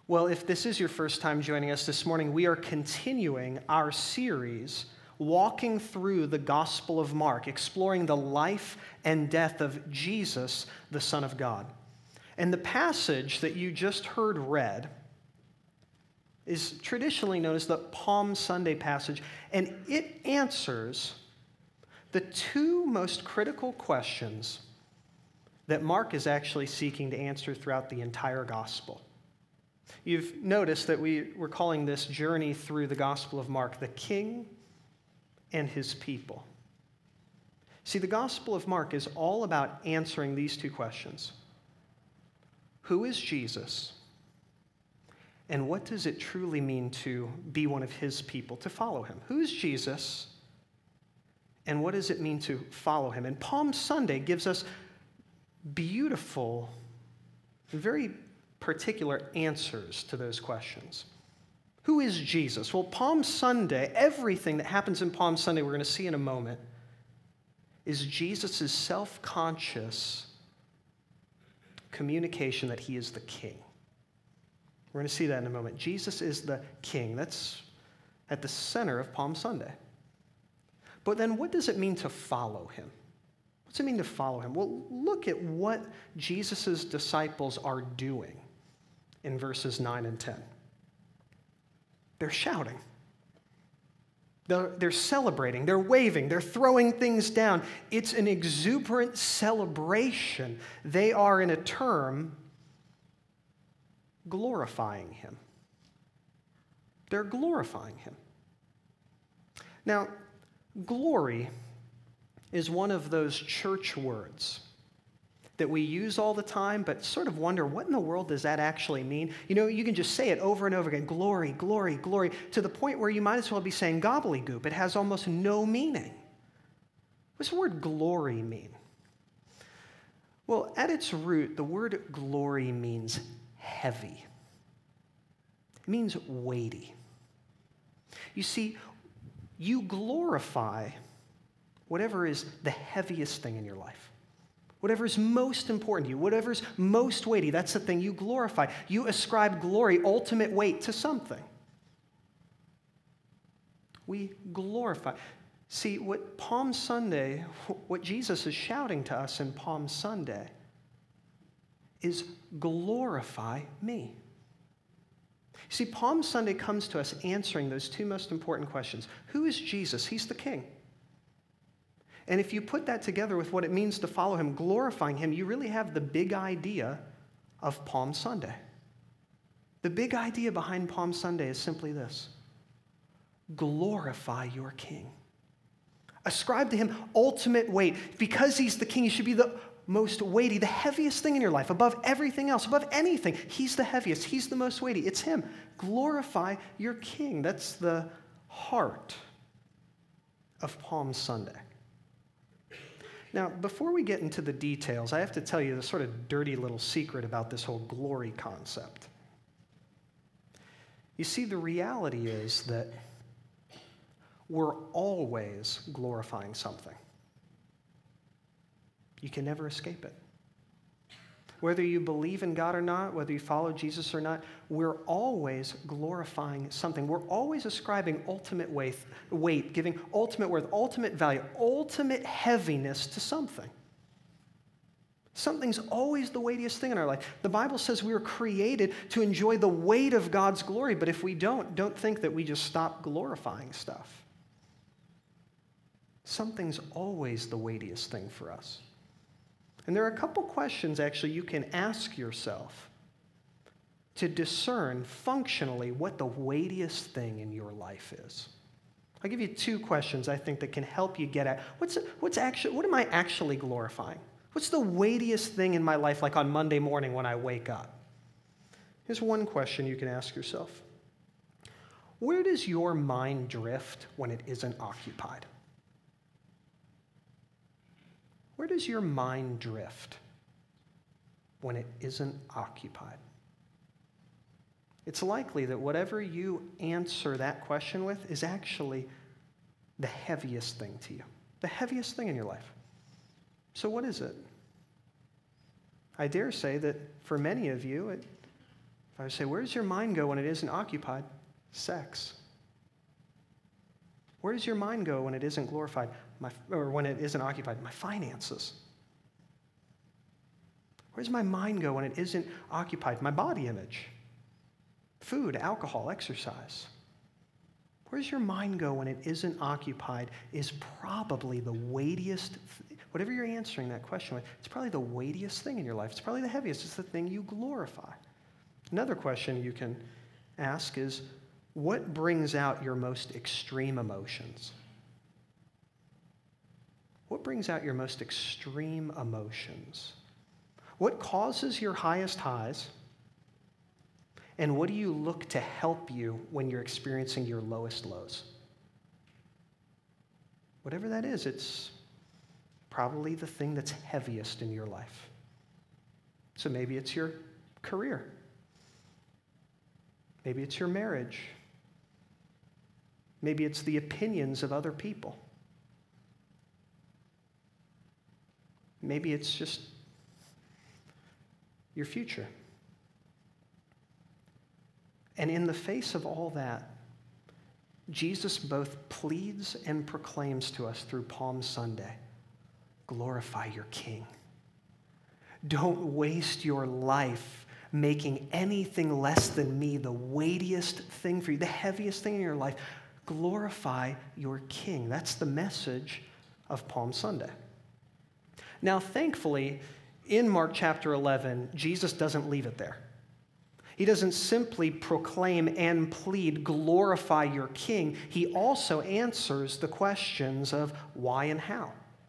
Well, if this is your first time joining us this morning, we are continuing our series walking through the Gospel of Mark, exploring the life and death of Jesus, the Son of God. And the passage that you just heard read is traditionally known as the Palm Sunday passage, and it answers the two most critical questions that Mark is actually seeking to answer throughout the entire gospel. You've noticed that we're calling this journey through the Gospel of Mark the King and his people. See, the Gospel of Mark is all about answering these two questions. Who is Jesus? And what does it truly mean to be one of his people, to follow him? Who is Jesus? And what does it mean to follow him? And Palm Sunday gives us beautiful, very particular answers to those questions. Who is Jesus? Well, Palm Sunday, everything that happens in Palm Sunday, we're going to see in a moment, is Jesus' self-conscious communication that he is the king. We're going to see that in a moment. Jesus is the king. That's at the center of Palm Sunday. But then what does it mean to follow him? What's it mean to follow him? Well, look at what Jesus' disciples are doing in verses 9 and 10. They're shouting. They're celebrating. They're waving. They're throwing things down. It's an exuberant celebration. They are, in a term, glorifying him. They're glorifying him. Now, glory is one of those church words that we use all the time, but sort of wonder, what in the world does that actually mean? You know, you can just say it over and over again, glory, glory, glory, to the point where you might as well be saying gobbledygook. It has almost no meaning. What's the word glory mean? Well, at its root, the word glory means heavy. It means weighty. You see, you glorify whatever is the heaviest thing in your life. Whatever is most important to you, whatever is most weighty, that's the thing you glorify. You ascribe glory, ultimate weight to something. We glorify. See, what Palm Sunday, what Jesus is shouting to us in Palm Sunday is glorify me. See, Palm Sunday comes to us answering those two most important questions. Who is Jesus? He's the king. And if you put that together with what it means to follow him, glorifying him, you really have the big idea of Palm Sunday. The big idea behind Palm Sunday is simply this: glorify your king. Ascribe to him ultimate weight. Because he's the king, he should be the most weighty, the heaviest thing in your life, above everything else, above anything. He's the heaviest. He's the most weighty. It's him. Glorify your king. That's the heart of Palm Sunday. Now, before we get into the details, I have to tell you the sort of dirty little secret about this whole glory concept. You see, the reality is that we're always glorifying something. You can never escape it. Whether you believe in God or not, whether you follow Jesus or not, we're always glorifying something. We're always ascribing ultimate weight, giving ultimate worth, ultimate value, ultimate heaviness to something. Something's always the weightiest thing in our life. The Bible says we were created to enjoy the weight of God's glory, but if we don't think that we just stop glorifying stuff. Something's always the weightiest thing for us. And there are a couple questions, actually, you can ask yourself to discern functionally what the weightiest thing in your life is. I'll give you two questions, I think, that can help you get at what am I actually glorifying? What's the weightiest thing in my life, like on Monday morning when I wake up? Here's one question you can ask yourself. Where does your mind drift when it isn't occupied? Where does your mind drift when it isn't occupied? It's likely that whatever you answer that question with is actually the heaviest thing to you, the heaviest thing in your life. So what is it? I dare say that for many of you, If I say, where does your mind go when it isn't occupied? Sex. Where does your mind go when it isn't glorified? Or when it isn't occupied? My finances. Where does my mind go when it isn't occupied? My body image. Food, alcohol, exercise. Where does your mind go when it isn't occupied is probably the weightiest, whatever you're answering that question with, it's probably the weightiest thing in your life. It's probably the heaviest. It's the thing you glorify. Another question you can ask is, what brings out your most extreme emotions? What brings out your most extreme emotions? What causes your highest highs? And what do you look to help you when you're experiencing your lowest lows? Whatever that is, it's probably the thing that's heaviest in your life. So maybe it's your career. Maybe it's your marriage. Maybe it's the opinions of other people. Maybe it's just your future. And in the face of all that, Jesus both pleads and proclaims to us through Palm Sunday, glorify your King. Don't waste your life making anything less than me the weightiest thing for you, the heaviest thing in your life. Glorify your King. That's the message of Palm Sunday. Now, thankfully, in Mark chapter 11, Jesus doesn't leave it there. He doesn't simply proclaim and plead, glorify your King. He also answers the questions of why and how.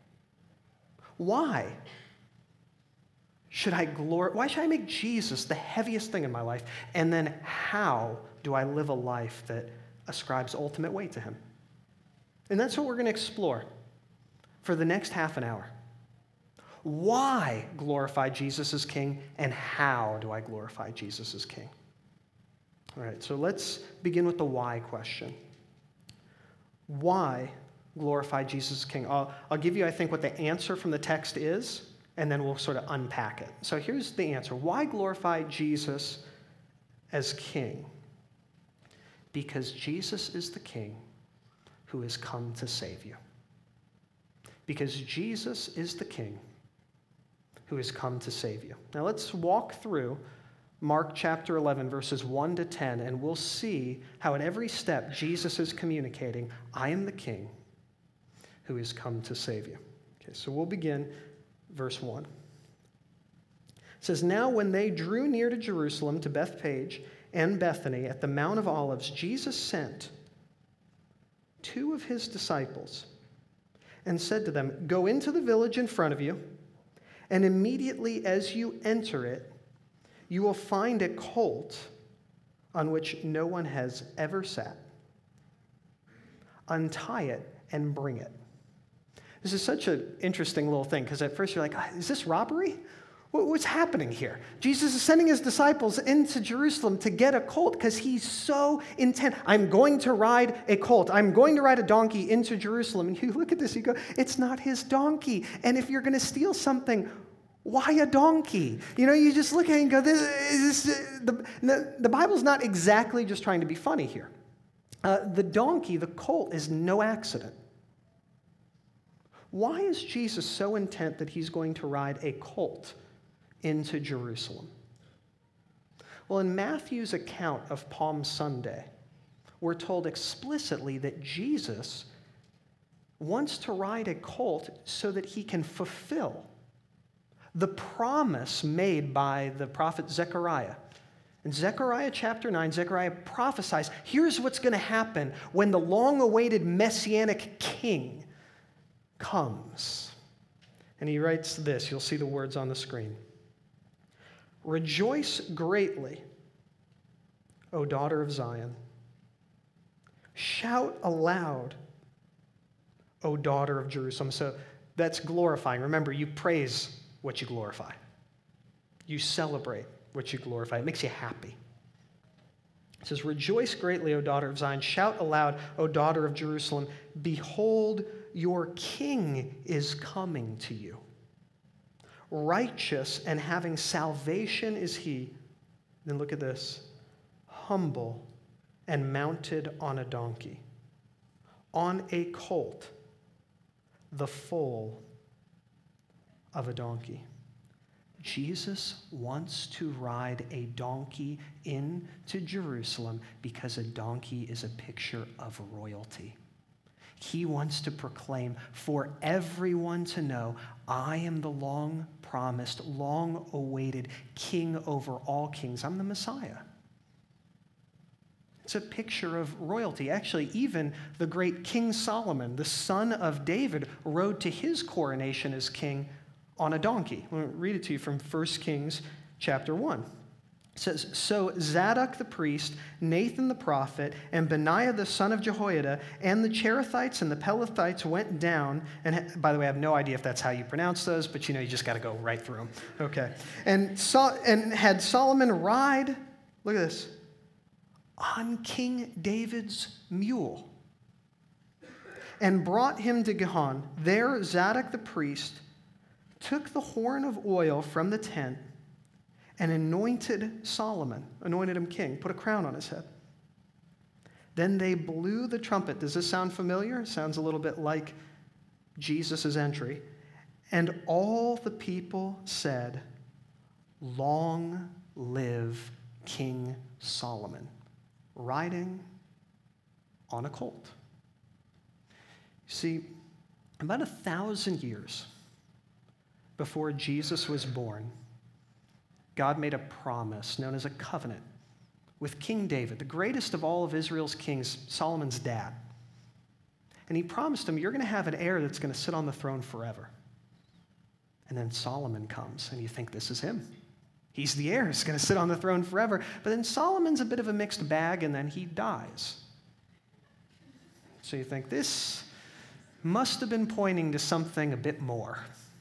Why should I make Jesus the heaviest thing in my life? And then how do I live a life that ascribes ultimate weight to him? And that's what we're going to explore for the next half an hour. Why glorify Jesus as King, and how do I glorify Jesus as King? All right, so let's begin with the why question. Why glorify Jesus as King? I'll give you, I think, what the answer from the text is, and then we'll sort of unpack it. So here's the answer. Why glorify Jesus as King? Because Jesus is the King who has come to save you. Because Jesus is the King who has come to save you. Now let's walk through Mark chapter 11, verses 1 to 10, and we'll see how at every step Jesus is communicating, I am the King who has come to save you. Okay, so we'll begin verse 1. It says, Now when they drew near to Jerusalem, to Bethphage and Bethany at the Mount of Olives, Jesus sent 2 of his disciples and said to them, Go into the village in front of you, and immediately as you enter it, you will find a colt on which no one has ever sat. Untie it and bring it. This is such an interesting little thing, because at first you're like, is this robbery? What's happening here? Jesus is sending his disciples into Jerusalem to get a colt because he's so intent. I'm going to ride a colt. I'm going to ride a donkey into Jerusalem. And you look at this, you go, it's not his donkey. And if you're going to steal something, why a donkey? You know, you just look at it and go, the Bible's not exactly just trying to be funny here. The donkey, the colt, is no accident. Why is Jesus so intent that he's going to ride a colt into Jerusalem? Well, in Matthew's account of Palm Sunday, we're told explicitly that Jesus wants to ride a colt so that he can fulfill the promise made by the prophet Zechariah. In Zechariah chapter 9, Zechariah prophesies, here's what's going to happen when the long-awaited messianic king comes. And he writes this, you'll see the words on the screen. Rejoice greatly, O daughter of Zion. Shout aloud, O daughter of Jerusalem. So that's glorifying. Remember, you praise what you glorify. You celebrate what you glorify. It makes you happy. It says, Rejoice greatly, O daughter of Zion. Shout aloud, O daughter of Jerusalem. Behold, your king is coming to you. Righteous and having salvation is he, Then look at this. Humble and mounted on a donkey, on a colt, the foal of a donkey. Jesus wants to ride a donkey into Jerusalem because a donkey is a picture of royalty. He wants to proclaim for everyone to know, I am the long-promised, long-awaited king over all kings. I'm the Messiah. It's a picture of royalty. Actually, even the great King Solomon, the son of David, rode to his coronation as king on a donkey. I'm going to read it to you from 1 Kings chapter 1. It says, So Zadok the priest, Nathan the prophet, and Benaiah the son of Jehoiada, and the Cherethites and the Pelethites went down, and by the way, I have no idea if that's how you pronounce those, but you just got to go right through them. Okay. And had Solomon ride, look at this, on King David's mule, and brought him to Gihon. There Zadok the priest took the horn of oil from the tent and anointed him king, put a crown on his head. Then they blew the trumpet. Does this sound familiar? It sounds a little bit like Jesus' entry. And all the people said, Long live King Solomon, riding on a colt. You see, about 1,000 years before Jesus was born, God made a promise known as a covenant with King David, the greatest of all of Israel's kings, Solomon's dad. And he promised him, you're going to have an heir that's going to sit on the throne forever. And then Solomon comes, and you think this is him. He's the heir. He's going to sit on the throne forever. But then Solomon's a bit of a mixed bag, and then he dies. So you think this must have been pointing to something a bit more.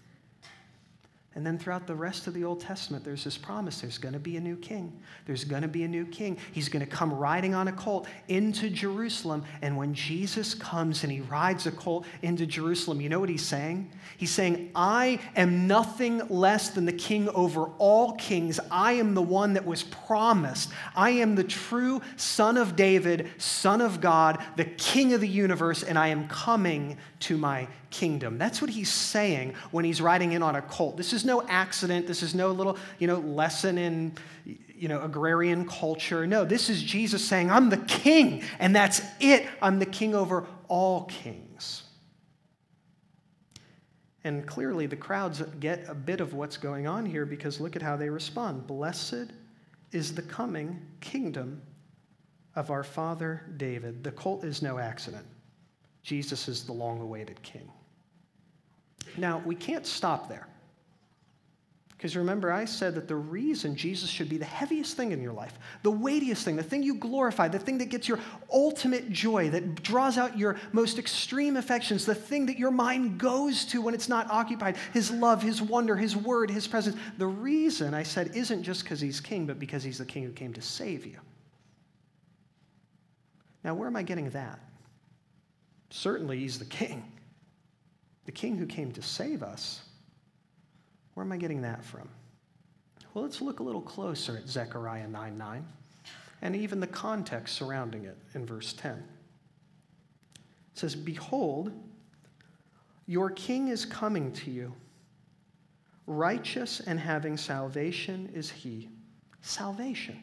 And then throughout the rest of the Old Testament, there's this promise. There's going to be a new king. There's going to be a new king. He's going to come riding on a colt into Jerusalem. And when Jesus comes and he rides a colt into Jerusalem, you know what he's saying? He's saying, I am nothing less than the king over all kings. I am the one that was promised. I am the true son of David, son of God, the king of the universe, and I am coming to my kingdom. That's what he's saying when he's riding in on a colt. This is no accident. This is no little, lesson in, agrarian culture. No, this is Jesus saying, I'm the king, and that's it. I'm the king over all kings. And clearly the crowds get a bit of what's going on here because look at how they respond. Blessed is the coming kingdom of our father David. The colt is no accident. Jesus is the long-awaited king. Now, we can't stop there. Because remember, I said that the reason Jesus should be the heaviest thing in your life, the weightiest thing, the thing you glorify, the thing that gets your ultimate joy, that draws out your most extreme affections, the thing that your mind goes to when it's not occupied, his love, his wonder, his word, his presence. The reason I said isn't just because he's king, but because he's the king who came to save you. Now, where am I getting that? Certainly, he's the king who came to save us. Where am I getting that from? Well, let's look a little closer at Zechariah 9:9 and even the context surrounding it in verse 10. It says, Behold, your king is coming to you. Righteous and having salvation is he. Salvation.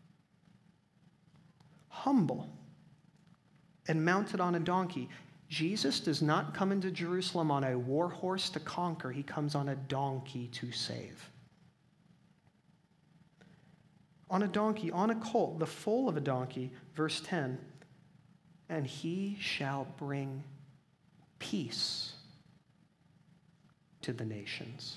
Humble and mounted on a donkey. Jesus does not come into Jerusalem on a war horse to conquer. He comes on a donkey to save. On a donkey, on a colt, the foal of a donkey, verse 10, and he shall bring peace to the nations.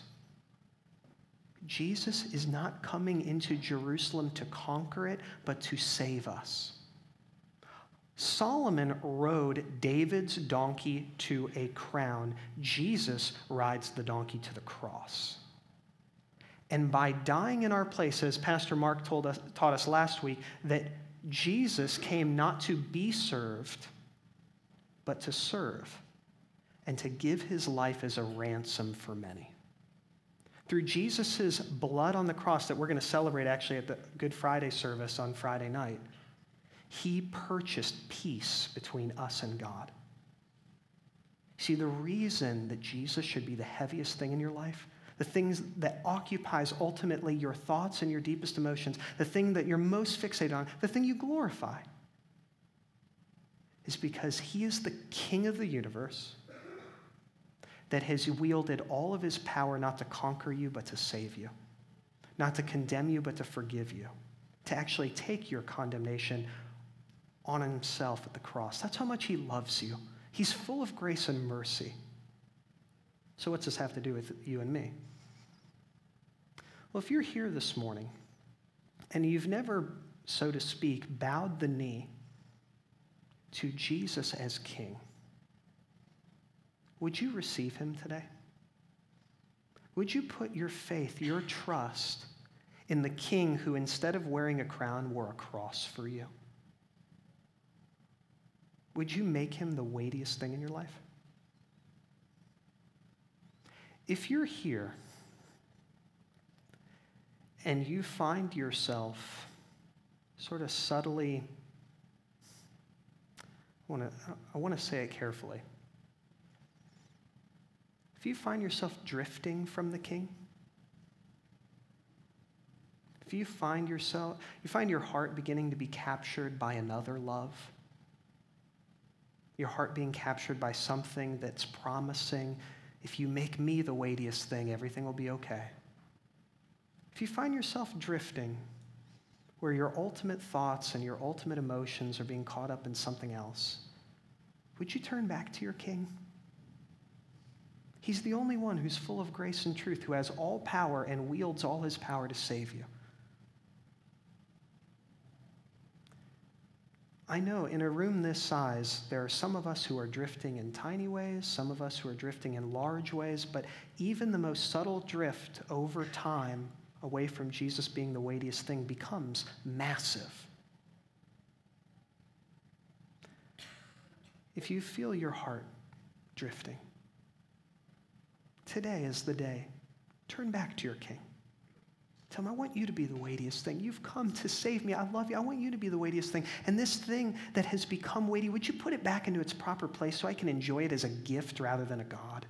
Jesus is not coming into Jerusalem to conquer it, but to save us. Solomon rode David's donkey to a crown. Jesus rides the donkey to the cross. And by dying in our place, as Pastor Mark taught us last week, that Jesus came not to be served, but to serve and to give his life as a ransom for many. Through Jesus' blood on the cross that we're going to celebrate actually at the Good Friday service on Friday night, he purchased peace between us and God. See, the reason that Jesus should be the heaviest thing in your life, the things that occupies ultimately your thoughts and your deepest emotions, the thing that you're most fixated on, the thing you glorify, is because he is the King of the universe that has wielded all of his power not to conquer you, but to save you, not to condemn you, but to forgive you, to actually take your condemnation on himself at the cross. That's how much he loves you. He's full of grace and mercy. So what's this have to do with you and me? Well, if you're here this morning and you've never, so to speak, bowed the knee to Jesus as King, would you receive him today? Would you put your faith, your trust in the King who, instead of wearing a crown, wore a cross for you? Would you make him the weightiest thing in your life? If you're here and you find yourself sort of subtly, I want to say it carefully. If you find yourself drifting from the King, if you find your heart beginning to be captured by another love, your heart being captured by something that's promising, if you make me the weightiest thing, everything will be okay. If you find yourself drifting, where your ultimate thoughts and your ultimate emotions are being caught up in something else, would you turn back to your King? He's the only one who's full of grace and truth, who has all power and wields all his power to save you. I know in a room this size, there are some of us who are drifting in tiny ways, some of us who are drifting in large ways, but even the most subtle drift over time away from Jesus being the weightiest thing becomes massive. If you feel your heart drifting, today is the day. Turn back to your King. Tell him, I want you to be the weightiest thing. You've come to save me. I love you. I want you to be the weightiest thing. And this thing that has become weighty, would you put it back into its proper place so I can enjoy it as a gift rather than a God?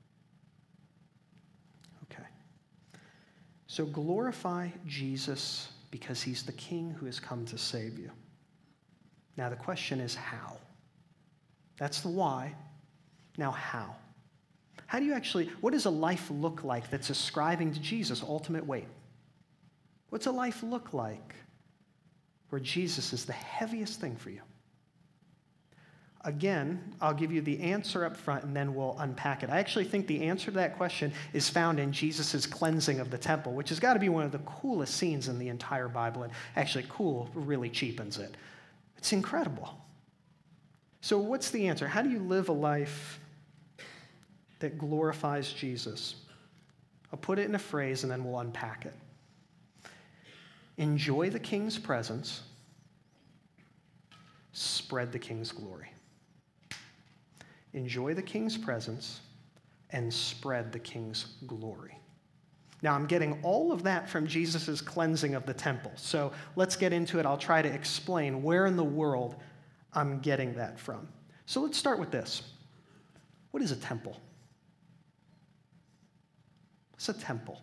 Okay. So glorify Jesus because he's the King who has come to save you. Now the question is how? That's the why. Now how? How do you what does a life look like that's ascribing to Jesus ultimate weight? What's a life look like where Jesus is the heaviest thing for you? Again, I'll give you the answer up front and then we'll unpack it. I actually think the answer to that question is found in Jesus' cleansing of the temple, which has got to be one of the coolest scenes in the entire Bible. And actually, cool really cheapens it. It's incredible. So what's the answer? How do you live a life that glorifies Jesus? I'll put it in a phrase and then we'll unpack it. Enjoy the King's presence, spread the King's glory. Enjoy the King's presence and spread the King's glory. Now, I'm getting all of that from Jesus' cleansing of the temple. So let's get into it. I'll try to explain where in the world I'm getting that from. So let's start with this. What is a temple? What's a temple?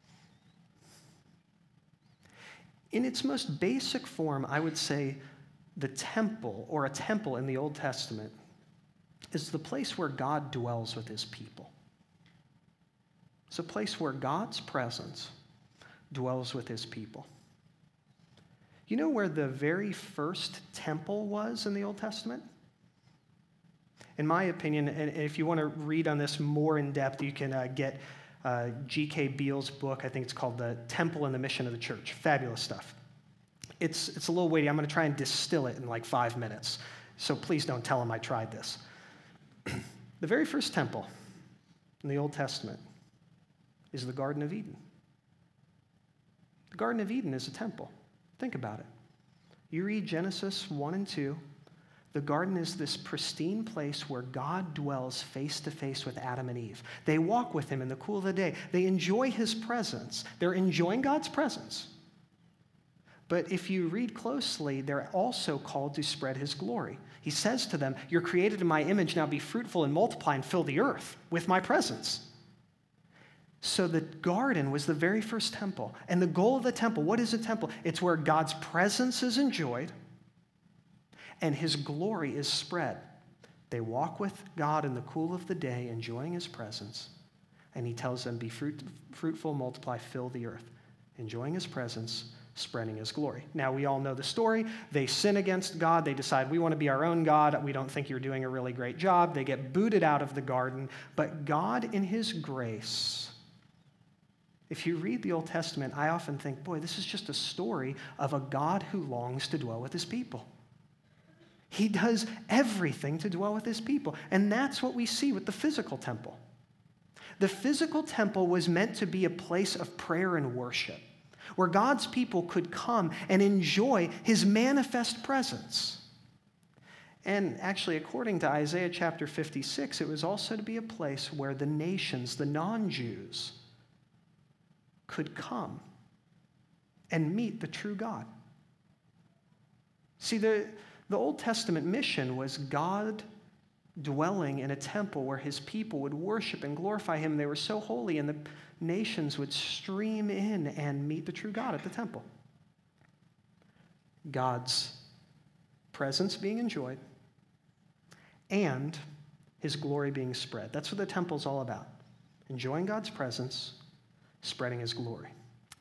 In its most basic form, I would say the temple, or a temple in the Old Testament, is the place where God dwells with his people. It's a place where God's presence dwells with his people. You know where the very first temple was in the Old Testament? In my opinion, and if you want to read on this more in depth, you can get G.K. Beale's book. I think it's called The Temple and the Mission of the Church. Fabulous stuff. It's a little weighty. I'm going to try and distill it in like 5 minutes. So please don't tell him I tried this. The very first temple in the Old Testament is the Garden of Eden. The Garden of Eden is a temple. Think about it. You read Genesis 1 and 2. The garden is this pristine place where God dwells face to face with Adam and Eve. They walk with him in the cool of the day. They enjoy his presence. They're enjoying God's presence. But if you read closely, they're also called to spread his glory. He says to them, "You're created in my image, now be fruitful and multiply and fill the earth with my presence." So the garden was the very first temple. And the goal of the temple, what is a temple? It's where God's presence is enjoyed and his glory is spread. They walk with God in the cool of the day, enjoying his presence. And he tells them, be fruitful, multiply, fill the earth. Enjoying his presence, spreading his glory. Now, we all know the story. They sin against God. They decide, we want to be our own God. We don't think you're doing a really great job. They get booted out of the garden. But God, in his grace, if you read the Old Testament, I often think, boy, this is just a story of a God who longs to dwell with his people. He does everything to dwell with his people. And that's what we see with the physical temple. The physical temple was meant to be a place of prayer and worship, where God's people could come and enjoy his manifest presence. And actually, according to Isaiah chapter 56, it was also to be a place where the nations, the non-Jews, could come and meet the true God. See, the Old Testament mission was God dwelling in a temple where his people would worship and glorify him. They were so holy, and the nations would stream in and meet the true God at the temple. God's presence being enjoyed and his glory being spread. That's what the temple's all about. Enjoying God's presence, spreading his glory.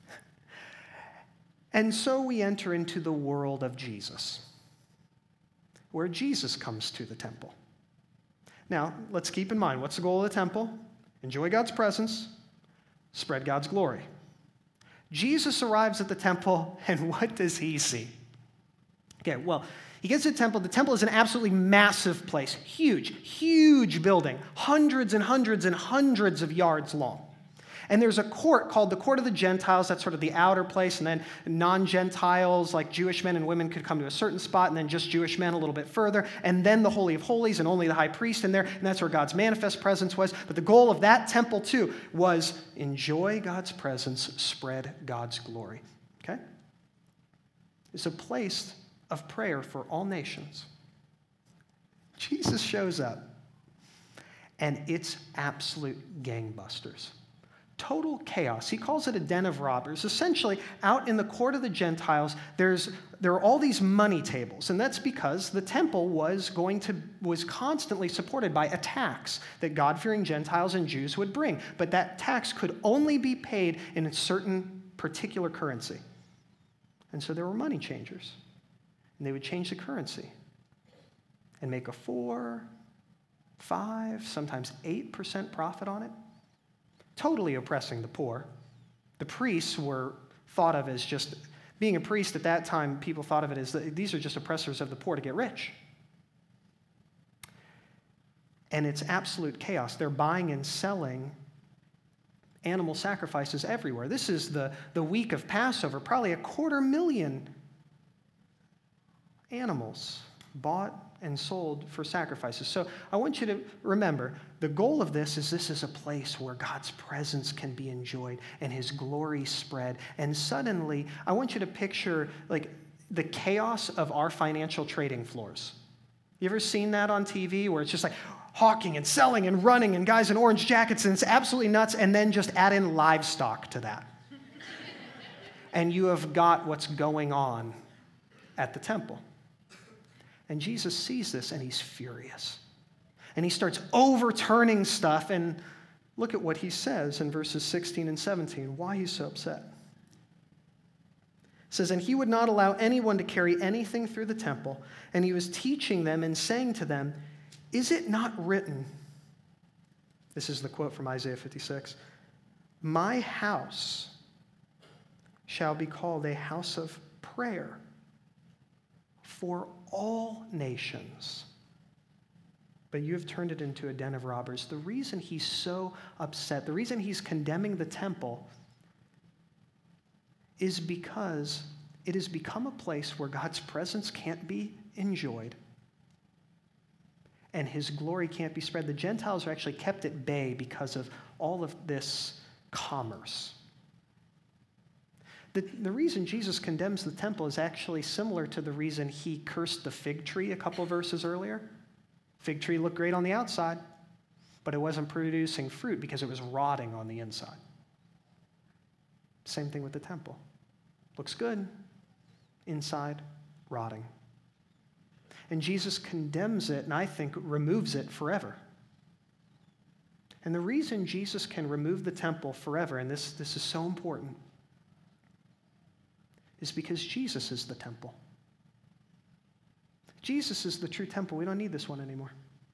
And so we enter into the world of Jesus, where Jesus comes to the temple. Now, let's keep in mind, what's the goal of the temple? Enjoy God's presence, spread God's glory. Jesus arrives at the temple, and what does he see? Okay, well, he gets to the temple. The temple is an absolutely massive place, huge building, hundreds and hundreds and hundreds of yards long. And there's a court called the Court of the Gentiles. That's sort of the outer place. And then non-Gentiles, like Jewish men and women, could come to a certain spot, and then just Jewish men a little bit further. And then the Holy of Holies, and only the high priest in there. And that's where God's manifest presence was. But the goal of that temple, too, was enjoy God's presence, spread God's glory. Okay? It's a place of prayer for all nations. Jesus shows up, and it's absolute gangbusters. Total chaos. He calls it a den of robbers. Essentially, out in the court of the Gentiles, there are all these money tables, and that's because the temple was constantly supported by a tax that God-fearing Gentiles and Jews would bring. But that tax could only be paid in a certain particular currency. And so there were money changers, and they would change the currency and make a 4, 5, sometimes 8% profit on it. Totally oppressing the poor. The priests were thought of as just, being a priest at that time, people thought of it as, these are just oppressors of the poor to get rich. And it's absolute chaos. They're buying and selling animal sacrifices everywhere. This is the week of Passover, probably 250,000 animals bought and sold for sacrifices. So I want you to remember, the goal of this is a place where God's presence can be enjoyed and his glory spread. And suddenly, I want you to picture like the chaos of our financial trading floors. You ever seen that on TV where it's just like hawking and selling and running and guys in orange jackets, and it's absolutely nuts, and then just add in livestock to that. And you have got what's going on at the temple. And Jesus sees this, and he's furious. And he starts overturning stuff. And look at what he says in verses 16 and 17, why he's so upset. It says, and he would not allow anyone to carry anything through the temple. And he was teaching them and saying to them, is it not written, this is the quote from Isaiah 56, my house shall be called a house of prayer for all nations, but you have turned it into a den of robbers. The reason he's so upset, the reason he's condemning the temple, is because it has become a place where God's presence can't be enjoyed and his glory can't be spread. The Gentiles are actually kept at bay because of all of this commerce. The reason Jesus condemns the temple is actually similar to the reason he cursed the fig tree a couple verses earlier. Fig tree looked great on the outside, but it wasn't producing fruit because it was rotting on the inside. Same thing with the temple. Looks good, inside, rotting. And Jesus condemns it, and I think removes it forever. And the reason Jesus can remove the temple forever, and this is so important, is because Jesus is the temple. Jesus is the true temple. We don't need this one anymore.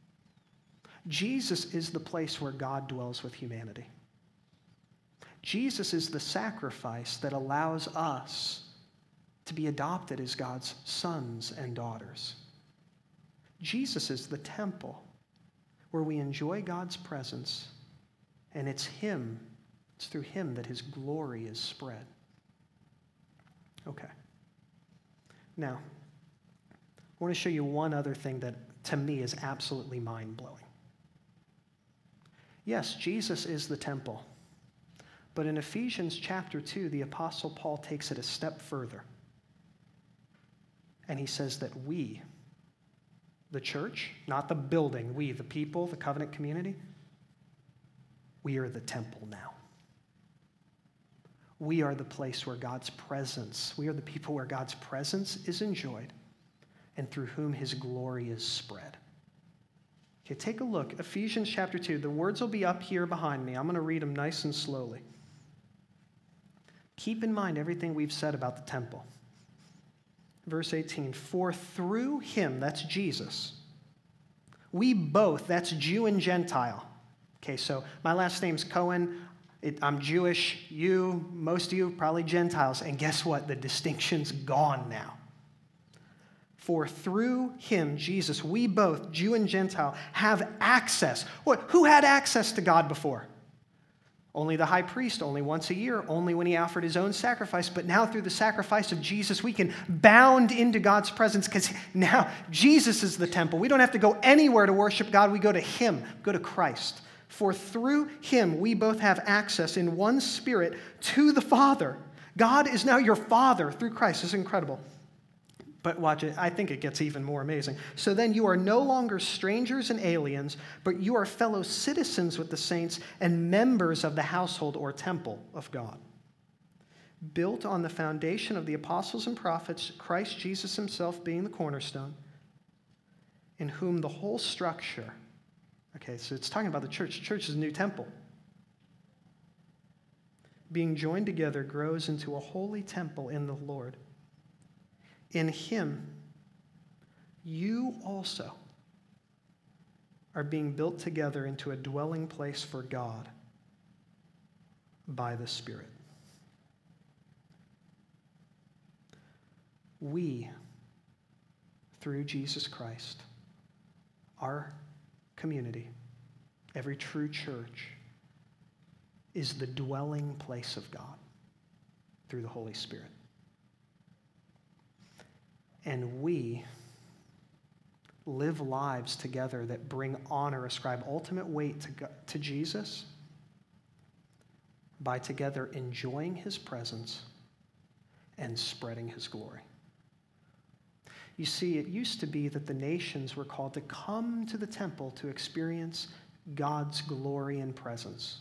Jesus is the place where God dwells with humanity. Jesus is the sacrifice that allows us to be adopted as God's sons and daughters. Jesus is the temple where we enjoy God's presence, and it's through him that his glory is spread. Okay. Now, I want to show you one other thing that to me is absolutely mind-blowing. Yes, Jesus is the temple. But in Ephesians chapter 2, the Apostle Paul takes it a step further. And he says that we, the church, not the building, we, the people, the covenant community, we are the temple now. We are the place where God's presence, we are the people where God's presence is enjoyed and through whom his glory is spread. Okay, take a look. Ephesians chapter 2. The words will be up here behind me. I'm going to read them nice and slowly. Keep in mind everything we've said about the temple. Verse 18, for through him, that's Jesus, we both, that's Jew and Gentile. Okay, so my last name's Cohen. I'm Jewish. Most of you, probably Gentiles. And guess what? The distinction's gone now. For through him, Jesus, we both, Jew and Gentile, have access. What? Who had access to God before? Only the high priest, only once a year, only when he offered his own sacrifice. But now through the sacrifice of Jesus, we can bound into God's presence because now Jesus is the temple. We don't have to go anywhere to worship God. We go to him, go to Christ. For through him, we both have access in one spirit to the Father. God is now your Father through Christ. This is incredible. But watch it. I think it gets even more amazing. So then you are no longer strangers and aliens, but you are fellow citizens with the saints and members of the household or temple of God, built on the foundation of the apostles and prophets, Christ Jesus himself being the cornerstone, in whom the whole structure, okay, so it's talking about the church. The church is a new temple. Being joined together grows into a holy temple in the Lord. In him, you also are being built together into a dwelling place for God by the Spirit. We, through Jesus Christ, our community, every true church, is the dwelling place of God through the Holy Spirit. And we live lives together that bring honor, ascribe ultimate weight to Jesus by together enjoying his presence and spreading his glory. You see, it used to be that the nations were called to come to the temple to experience God's glory and presence.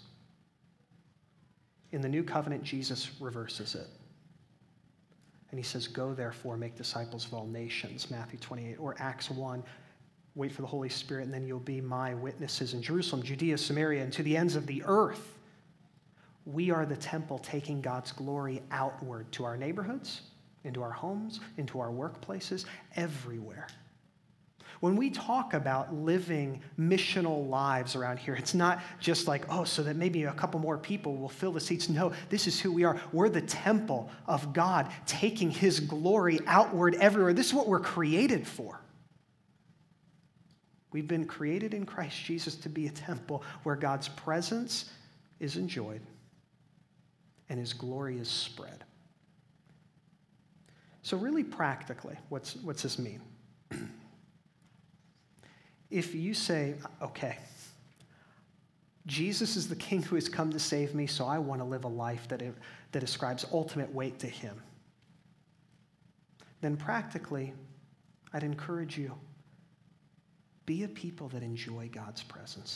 In the new covenant, Jesus reverses it. And he says, go therefore, make disciples of all nations, Matthew 28, or Acts 1, wait for the Holy Spirit, and then you'll be my witnesses in Jerusalem, Judea, Samaria, and to the ends of the earth. We are the temple taking God's glory outward to our neighborhoods, into our homes, into our workplaces, everywhere. When we talk about living missional lives around here, it's not just like, oh, so that maybe a couple more people will fill the seats. No, this is who we are. We're the temple of God, taking his glory outward everywhere. This is what we're created for. We've been created in Christ Jesus to be a temple where God's presence is enjoyed and his glory is spread. So really practically, what's this mean? if you say, okay, Jesus is the King who has come to save me, so I want to live a life that ascribes ultimate weight to him, then practically, I'd encourage you, be a people that enjoy God's presence.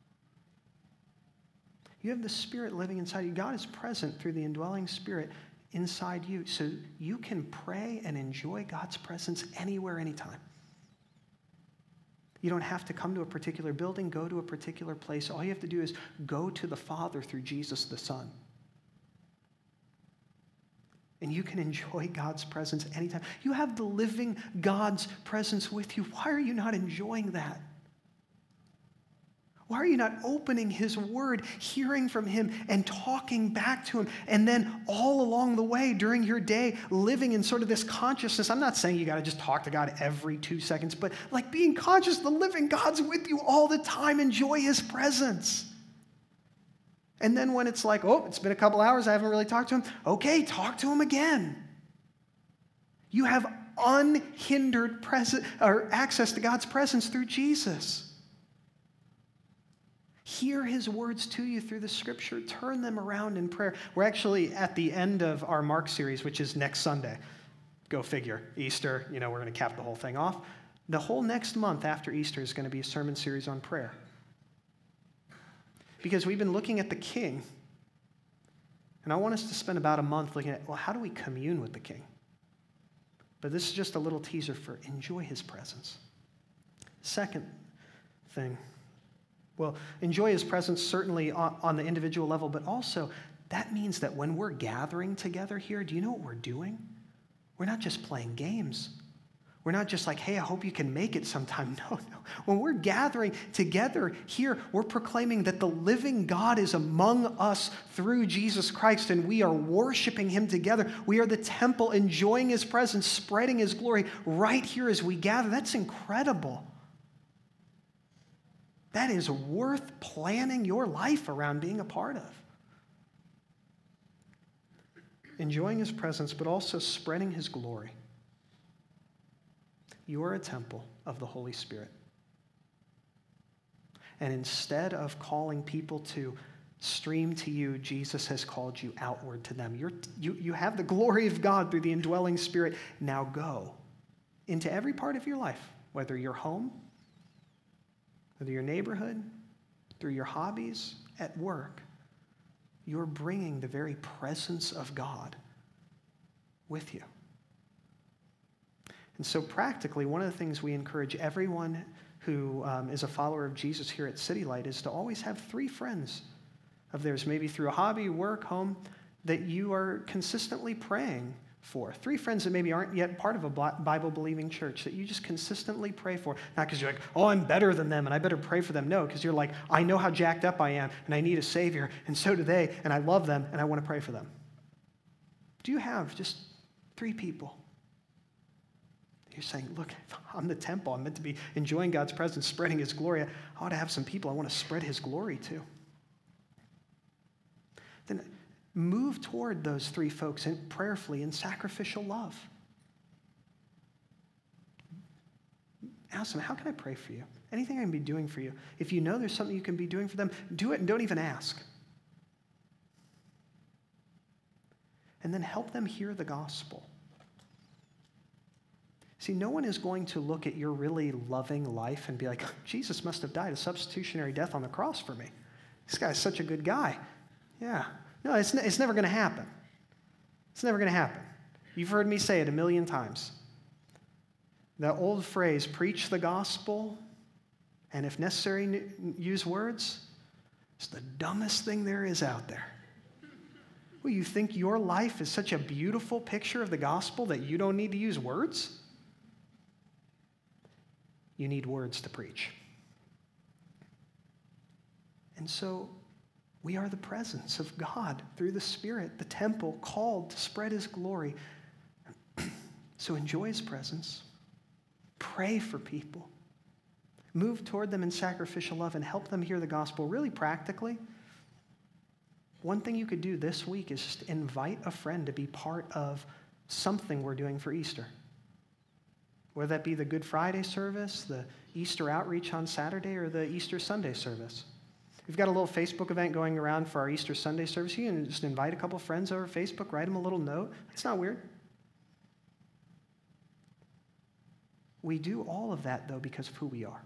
You have the Spirit living inside you. God is present through the indwelling Spirit inside you, so you can pray and enjoy God's presence anywhere, anytime. You don't have to come to a particular building, go to a particular place. All you have to do is go to the Father through Jesus the Son. And you can enjoy God's presence anytime. You have the living God's presence with you. Why are you not enjoying that? Why are you not opening his word, hearing from him, and talking back to him? And then all along the way during your day, living in sort of this consciousness. I'm not saying you got to just talk to God every 2 seconds, but like being conscious the living God's with you all the time. Enjoy his presence. And then when it's like, oh, it's been a couple hours, I haven't really talked to him. Okay, talk to him again. You have unhindered access to God's presence through Jesus. Hear his words to you through the scripture. Turn them around in prayer. We're actually at the end of our Mark series, which is next Sunday. Go figure. Easter, we're going to cap the whole thing off. The whole next month after Easter is going to be a sermon series on prayer. Because we've been looking at the King. And I want us to spend about a month looking at, well, how do we commune with the King? But this is just a little teaser for enjoy his presence. Second thing. Well, enjoy his presence certainly on the individual level, but also that means that when we're gathering together here, do you know what we're doing? We're not just playing games. We're not just like, hey, I hope you can make it sometime. No. When we're gathering together here, we're proclaiming that the living God is among us through Jesus Christ, and we are worshiping him together. We are the temple, enjoying his presence, spreading his glory right here as we gather. That's incredible. That is worth planning your life around being a part of. Enjoying his presence, but also spreading his glory. You are a temple of the Holy Spirit. And instead of calling people to stream to you, Jesus has called you outward to them. You have the glory of God through the indwelling Spirit. Now go into every part of your life, whether you're home, whether your neighborhood, through your hobbies, at work, you're bringing the very presence of God with you. And so practically, one of the things we encourage everyone who is a follower of Jesus here at City Light is to always have 3 friends of theirs, maybe through a hobby, work, home, that you are consistently praying for. 3 friends that maybe aren't yet part of a Bible-believing church that you just consistently pray for. Not because you're like, oh, I'm better than them and I better pray for them. No, because you're like, I know how jacked up I am and I need a Savior, and so do they, and I love them and I want to pray for them. Do you have just 3 people? You're saying, look, I'm the temple. I'm meant to be enjoying God's presence, spreading his glory. I ought to have some people I want to spread his glory to. Then move toward those 3 folks prayerfully in sacrificial love. Ask them, how can I pray for you? Anything I can be doing for you. If you know there's something you can be doing for them, do it and don't even ask. And then help them hear the gospel. See, no one is going to look at your really loving life and be like, Jesus must have died a substitutionary death on the cross for me. This guy's such a good guy. Yeah. No, it's never going to happen. It's never going to happen. You've heard me say it a million times. That old phrase, preach the gospel, and if necessary, use words, it's the dumbest thing there is out there. Well, you think your life is such a beautiful picture of the gospel that you don't need to use words? You need words to preach. And so we are the presence of God through the Spirit, the temple called to spread his glory. So enjoy his presence. Pray for people. Move toward them in sacrificial love and help them hear the gospel. Really practically, one thing you could do this week is just invite a friend to be part of something we're doing for Easter. whether that be the Good Friday service, the Easter outreach on Saturday, or the Easter Sunday service. We've got a little Facebook event going around for our Easter Sunday service. You can just invite a couple friends over Facebook, write them a little note. It's not weird. We do all of that, though, because of who we are.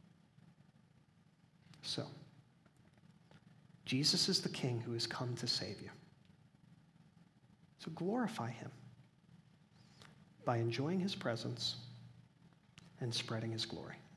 So, Jesus is the King who has come to save you. So glorify him by enjoying his presence and spreading his glory.